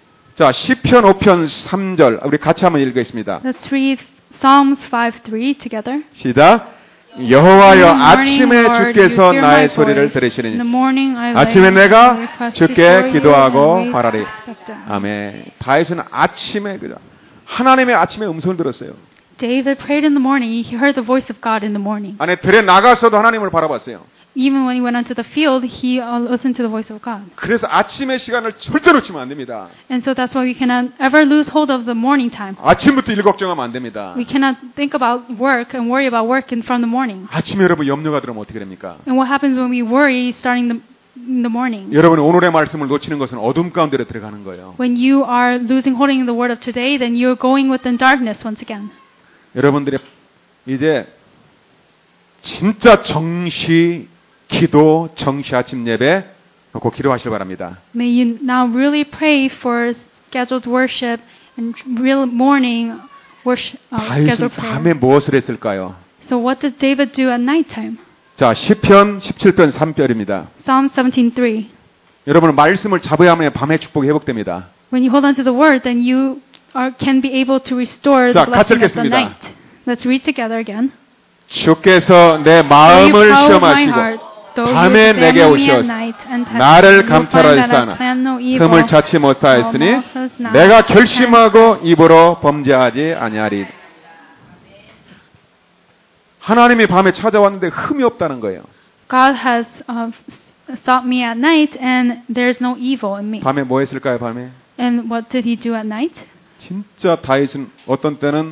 자, 시편 오 편 삼 절 우리 같이 한번 읽겠습니다. Let's read Psalms five three together. 시작. 여호와여 아침에 주께서 나의 소리를 들으시리니 아침에 내가 주께 기도하고 바라리. 아멘. 다윗은 아침에 그죠? 하나님의 아침에 음성을 들었어요. David prayed in the morning. He heard the voice of God in the morning. 안에 들에 나가서도 하나님을 바라봤어요. Even when he went onto the field, he listened to the voice of God. 그래서 아침의 시간을 절대 놓치면 안 됩니다. And so that's why we cannot ever lose hold of the morning time. 아침부터 일 걱정하면 안 됩니다. We cannot think about work and worry about work in from the morning. 아침에 여러분 염려가 들어오면 어떻게 됩니까? And what happens when we worry starting the in the morning? 여러분이 오늘의 말씀을 놓치는 것은 어둠 가운데로 들어가는 거예요. When you are losing holding the word of today, then you're going within darkness once again. 여러분들의 이제 진짜 정시 기도, 정시 아침 예배 꼭 기도하시길 바랍니다. May you now really pray for scheduled worship and real morning worship uh, 다윗은 scheduled prayer. 밤에 무엇을 했을까요? So what did David do at nighttime? 자, 시편 십칠 편 삼 절입니다. Psalm seventeen three. 여러분 말씀을 잡아야만 밤의 축복이 회복됩니다. When you hold on to the word, then you are, can be able to restore 자, the 같이 blessing of the 읽겠습니다. night. Let's read together again. 주께서 내 May you 마음을 probe my 시험하시고 heart, though you 밤에 내게 examine me at 오시어서 night and test 나를 me, you will 감찰하여 find that I 사나 plan no evil, 흠을 찾지 못하였으니 nor mouth has not 내가 결심하고 입으로 범죄하지 아니하리. 하나님이 밤에 찾아왔는데 흠이 없다는 거예요. God has uh, sought me at night, and there's no evil in me. 밤에 뭐 했을까요? 밤에 And what did he do at night? 진짜 다윗은 어떤 때는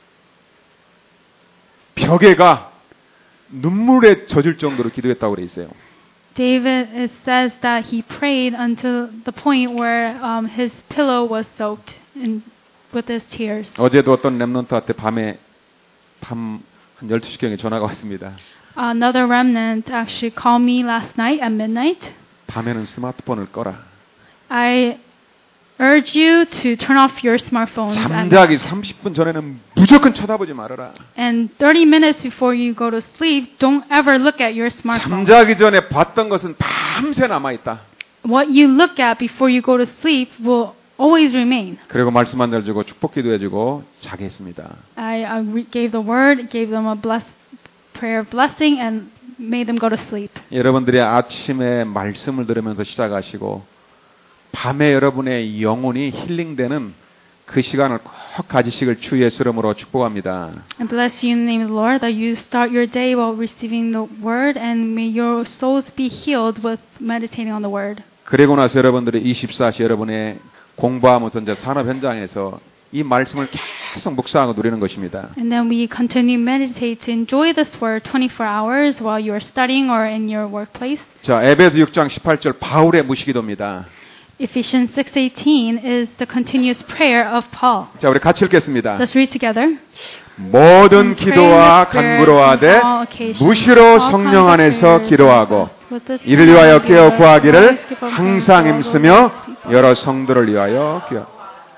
벽에가 눈물에 젖을 정도로 기도했다고 그래 있어요. David, it says that he prayed until the point where um, his pillow was soaked in, with his tears. 어제도 어떤 렘넌트한테 밤에 밤 한 열두 시경에 전화가 왔습니다. Another remnant actually called me last night at midnight. 밤에는 스마트폰을 꺼라. I urge you to turn off your smartphones at night. 잠자기 삼십 분 전에는 무조건 쳐다보지 말아라. And thirty minutes before you go to sleep, don't ever look at your smartphone. 잠자기 전에 봤던 것은 밤새 남아 있다. What you look at before you go to sleep will always remain. 그리고 말씀 한 절 주고 축복 기도해주고 자게 했습니다. I, I re- gave the word, gave them a bless, prayer of blessing, and made them go to sleep. 여러분들이 아침에 말씀을 들으면서 시작하시고 밤에 여러분의 영혼이 힐링되는 그 시간을 꼭 가지시길 주 예수 이름으로 축복합니다. I bless you in the name of the Lord that you start your day while receiving the word, and may your souls be healed with meditating on the word. 그리고 나서 여러분들이 이십사 시 여러분의 공부하면서 이제 산업 현장에서 이 말씀을 계속 묵상하고 누리는 것입니다. And then we continue meditate to enjoy this word twenty-four hours while you are studying or in your workplace. 자, 에베소 육 장 십팔 절 바울의 무시기도입니다. Ephesians six eighteen is the continuous prayer of Paul. 자, 우리 같이 읽겠습니다. Let's read together. 모든 기도와 간구로하되 무시로 성령 안에서 기도하고 이를 위하여 깨어 구하기를 항상 힘쓰며 여러 성도를 위하여 기도.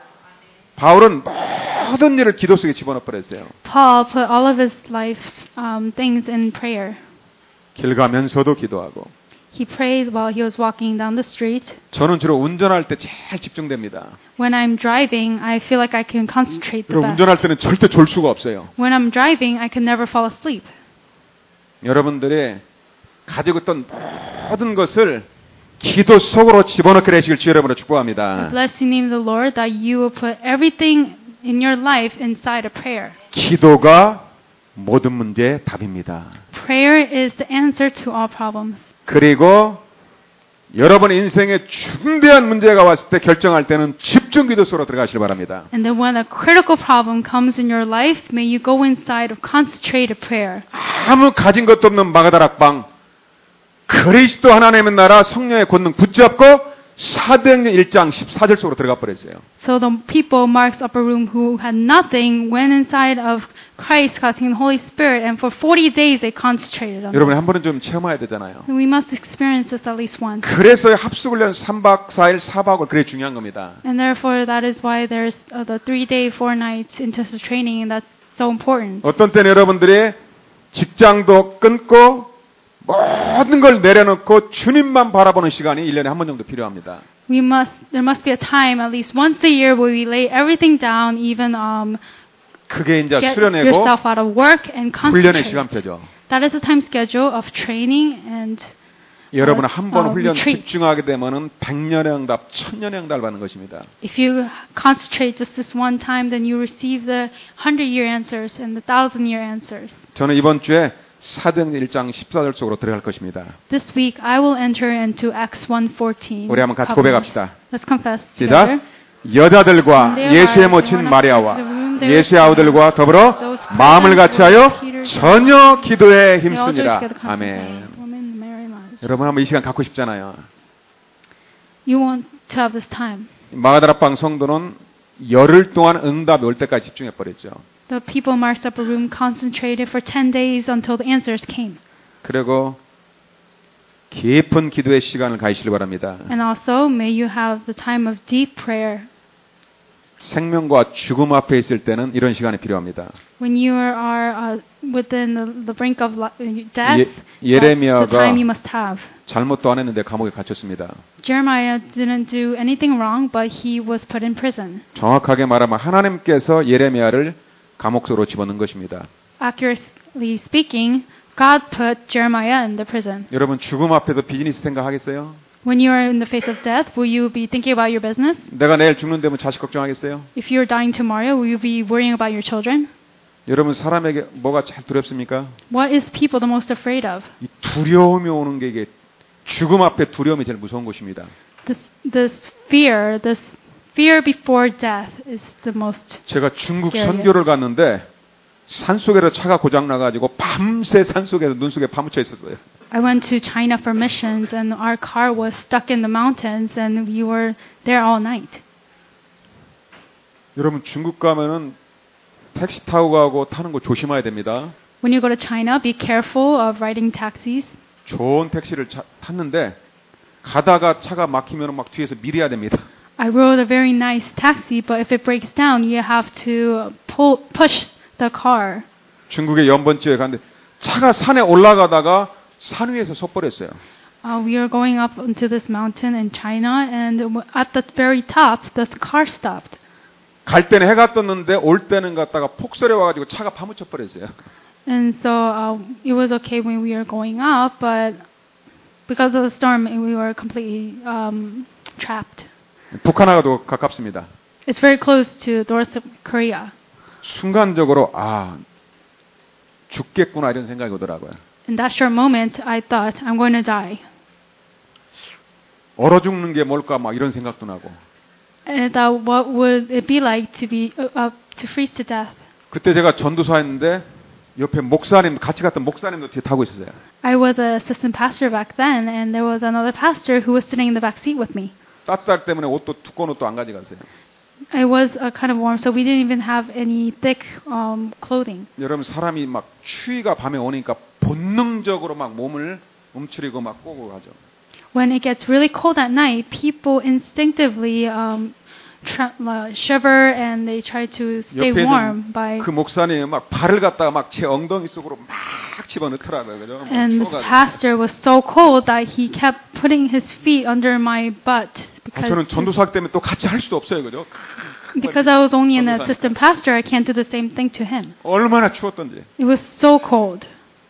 바울은 모든 일을 기도 속에 집어넣어 버렸어요. Paul put all of his life's um, things in prayer. 길 가면서도 기도하고. He prayed while he was walking down the street. 저는 주로 운전할 때 제일 집중됩니다. When I'm driving, I feel like I can concentrate the best. 운전할 때는 절대 졸 수가 없어요. When I'm driving, I can never fall asleep. 여러분들이 가지고 있던 모든 것을 기도 속으로 집어넣게 되시길 주 여러분으로 축복합니다. Bless the name of the Lord that you will put everything in your life inside a prayer. 기도가 모든 문제의 답입니다. Prayer is the answer to all problems. 그리고 여러분의 인생에 중대한 문제가 왔을 때 결정할 때는 집중 기도 속으로 들어가시길 바랍니다. And then when a critical problem comes in your life, may you go inside of concentrated prayer. 아무 가진 것도 없는 마가다락방 그리스도 하나님의 나라 성령의 권능 붙잡고 사도행전 일 장 십사 절 속으로 들어가 버렸어요. So the people Mark's upper room who had nothing went inside of Christ, casting the Holy Spirit, and for forty days they concentrated on. 여러분 한 번은 좀 체험해야 되잖아요. We must experience this at least once. 그래서 합숙훈련 삼 박 사 일 사 박을 그래 중요한 겁니다. And therefore that is why there's uh, the three day, four night intensive training, and that's so important. 어떤 때는 여러분들이 직장도 끊고 모든 걸 내려놓고 주님만 바라보는 시간이 일 년에 한 번 정도 필요합니다. We must, there must be a time, at least once a year, where we lay everything down, even um, 그게 이제 get 수련회고 yourself out of work and 훈련의 concentrate. 시간표죠. That is the time schedule of training and 여러분 한 번 uh, 훈련 retreat. 집중하게 되면은 백년의 응답, 천년의 응답을 받는 것입니다. If you concentrate just this one time, then you receive the hundred-year answers and the thousand-year answers. 저는 이번 주에 사도행전 일 장 십사 절 속으로 들어갈 것입니다. This week, I will enter into Acts one fourteen. 우리 한번 같이 고백합시다. Let's confess 시작. together. 여자들과 예수의 모친 마리아와 예수의 아우들과 더불어 마음을 같이하여 전혀 기도에 힘쓰니라. 아멘. 여러분 한번 이 시간 갖고 싶잖아요. You want to have this time. 마가다락방 성도는 열흘 동안 응답이 올 때까지 집중해 버렸죠. The people in Mark's upper room concentrated for ten days until the answers came. 그리고 깊은 기도의 시간을 가지시길 바랍니다. And also, may you have the time of deep prayer. 생명과 죽음 앞에 있을 때는 이런 시간이 필요합니다. When you are uh, within the, the brink of death, 예, 예레미야가 the time you must have. 잘못도 안 했는데 감옥에 갇혔습니다. Jeremiah didn't do anything wrong, but he was put in prison. 정확하게 말하면 하나님께서 예레미야를 감옥 속으로 집어넣은 것입니다. Accurately speaking, God put Jeremiah in the prison. 여러분 죽음 앞에서 비즈니스 생각하겠어요? When you are in the face of death, will you be thinking about your business? 내가 내일 죽는다면 자식 걱정하겠어요? If you're dying tomorrow, will you be worrying about your children? 여러분 사람에게 뭐가 제일 두렵습니까? What is people the most afraid of? 이 두려움이 오는 게 이게 죽음 앞에 두려움이 제일 무서운 것입니다. This, this fear, this fear before death is the most. 제가 중국 scariest. 선교를 갔는데 산속에서 차가 고장 나가지고 밤새 산속에서 눈 속에 파묻혀 있었어요. I went to China for missions, and our car was stuck in the mountains, and we were there all night. 여러분 중국 가면은 택시 타고 가고 타는 거 조심해야 됩니다. When you go to China, be careful of riding taxis. 좋은 택시를 차, 탔는데 가다가 차가 막히면 막 뒤에서 밀어야 됩니다. I rode a very nice taxi, but if it breaks down, you have to pull, push the car. 중국의 연번지에 갔는데 차가 산에 올라가다가 산 위에서 솟버렸어요. Uh, we are going up into this mountain in China, and at the very top, the car stopped. 갈 때는 해가 떴는데 올 때는 갔다가 폭설이 와가지고 차가 파묻혀 버렸어요. And so uh, it was okay when we were going up, but because of the storm, we were completely um, trapped. 북한하고도 가깝습니다. It's very close to North Korea. 순간적으로 아 죽겠구나 이런 생각이 오더라고요. In that short moment, I thought, I'm going to die. 얼어 죽는 게 뭘까 막 이런 생각도 나고. And that what would it be like to be uh, uh, to freeze to death? 그때 제가 전도사였는데 옆에 목사님 같이 갔던 목사님도 뒤에 타고 있었어요. I was an assistant pastor back then, and there was another pastor who was sitting in the back seat with me. 따뜻할 때문에 옷도 두꺼운 옷도 안 가져갔어요. It was uh, kind of warm, so we didn't even have any thick um, clothing. 여러분 사람이 막 추위가 밤에 오니까 본능적으로 막 몸을 움츠리고 막 꼬고 가죠. When it gets really cold at night, people instinctively um, tra- uh, shiver and they try to stay 옆에 warm 있는 by. 그 목사님이 막 발을 갖다가 막 제 엉덩이 속으로 막 집어넣더라고요. 그죠? And this 추워가지고. pastor was so cold that he kept putting his feet under my butt 아, because 저는 전도사 때문에 또 같이 할 수도 없어요, 그죠? because I was only an 전도사니까. assistant pastor, I can't do the same thing to him. 얼마나 추웠던지. It was so cold.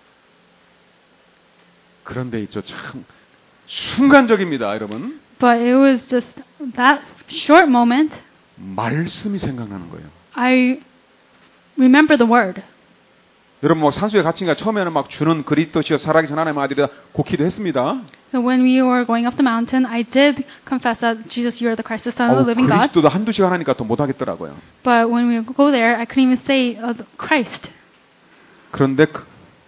그런데 있죠, 참 순간적입니다, 여러분. But it was just that short moment. 말씀이 생각나는 거예요. I remember the word. 여러분 뭐 산수에 갇힌가 처음에는 막 주는 그리스도시여 살아계신 하나님의 아들이다 고기도 했습니다. So when we were going up the mountain, I did confess that Jesus, you are the Christ, the Son of 어우, the living God. 그리스도도 한두 시간 하니까 또 못하겠더라고요. But when we go there, I couldn't even say uh, Christ. 그런데 그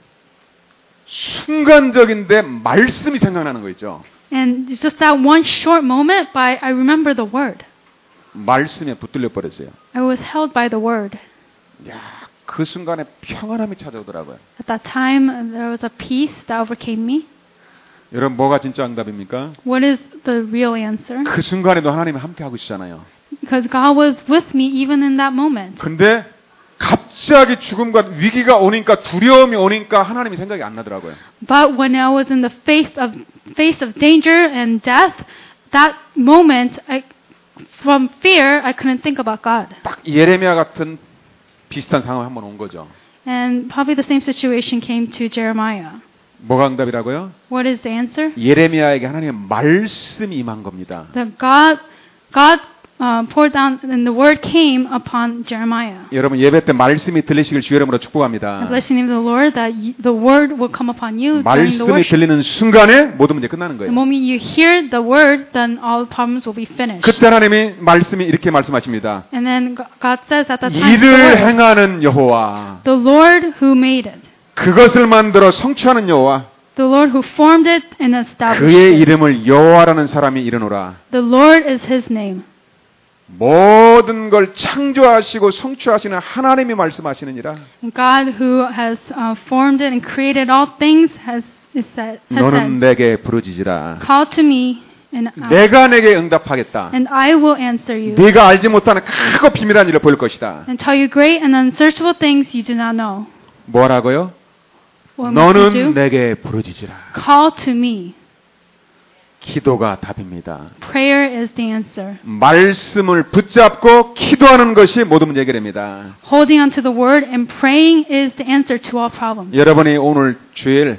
순간적인데 말씀이 생각나는 거 있죠. And it's just that one short moment, but I remember the word. 말씀에 붙들려 버렸어요. I was held by the word. 야, 그 순간에 평안함이 찾아오더라고요. At that time, there was a peace that overcame me. 여러분 뭐가 진짜 응답입니까? What is the real answer? 그 순간에도 하나님이 함께 하고 있잖아요. Because God was with me even in that moment. 근데 갑자기 죽음과 위기가 오니까 두려움이 오니까 하나님이 생각이 안 나더라고요. But when I was in the face of face of danger and death, that moment, I, from fear, I couldn't think about God. 딱 예레미야 같은 비슷한 상황이 한번 온 거죠. And probably the same situation came to Jeremiah. 뭐가 응답이라고요? What is the answer? 예레미야에게 하나님의 말씀이 임한 겁니다. That God, God uh, poured down, and the word came upon Jeremiah. 여러분 예배 때 말씀이 들리시길 주 이름으로 축복합니다. I bless the name of the Lord that you, the word will come upon you during the 말씀이 worship. 들리는 순간에 모든 문제 끝나는 The 거예요. moment you hear the word, then all problems will be finished. 그때 하나님이 말씀이 이렇게 말씀하십니다. And then God says at that time, the 이를 Lord, 행하는 여호와, the Lord who made it, 그것을 만들어 성취하는 여호와, the Lord who formed it and established 그의 it. 이름을 여호와라는 사람이 이르노라. The Lord is His name. 모든 걸 창조하시고 성취하시는 하나님이 말씀하시느니라. And God who has uh, formed it and created all things has, is said, has 너는 said, 내게 부르짖으라. call to me and, I- 내가 내게 응답하겠다. and I will answer you 네가 알지 못하는 크고 비밀한 일을 보일 것이다. and tell you great and unsearchable things you do not know. 뭐라고요? What must you do? 너는 내게 부르짖으라. Call to me. 기도가 답입니다. Prayer is the answer. 말씀을 붙잡고 기도하는 것이 모든 문제 해결입니다. Holding on to the word and praying is the answer to all problems. 여러분이 오늘 주일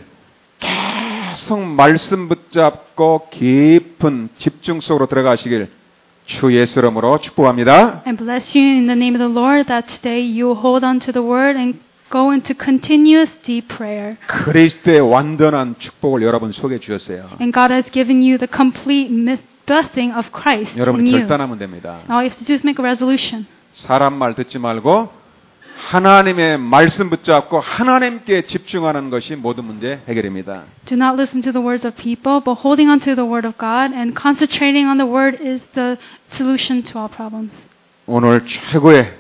계속 말씀 붙잡고 깊은 집중 속으로 들어가시길 주 예수 이름으로 축복합니다. And bless you in the name of the Lord that today you will hold on to the word and go into continuous deep prayer. 그리스도의 완전한 축복을 여러분 속에 주셨어요. And God has given you the complete blessing of Christ 여러분 in you. 결단하면 됩니다. All you have to do is make a resolution. 사람 말 듣지 말고 하나님의 말씀 붙잡고 하나님께 집중하는 것이 모든 문제 해결입니다. Do not listen to the words of people, but holding on to the word of God and concentrating on the word is the solution to all problems. 오늘 최고의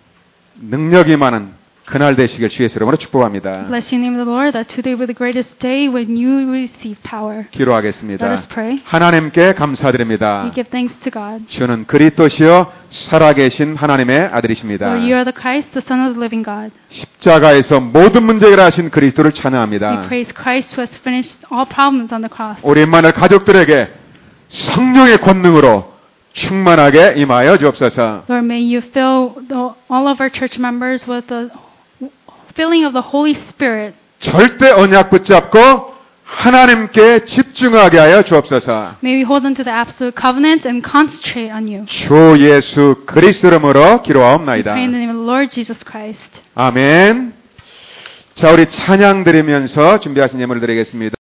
능력이 많은 그날 되시길 주의 이름으로 축복합니다. Bless you in the name of the Lord that today will be the greatest day when you receive power. 기도하겠습니다. Let us pray. 하나님께 감사드립니다. We give thanks to God. 주는 그리스도시요 살아계신 하나님의 아들이십니다. For you are the Christ, the Son of the living God. 십자가에서 모든 문제를 하신 그리스도를 We 찬양합니다. praise Christ who has finished all problems on the cross. 우리 만날 가족들에게 성령의 권능으로 충만하게 임하여 주옵소서. Lord, may you fill the, all of our church members with the filling of the Holy Spirit. 절대 언약 붙잡고 하나님께 집중하게 하여 주옵소서. May we hold on to the absolute covenant and concentrate on you. 주 예수 그리스도 이름으로 We 기도하옵나이다. pray in the name of the Lord Jesus Christ. 아멘. 자, 우리 찬양 드리면서 준비하신 예물을 드리겠습니다.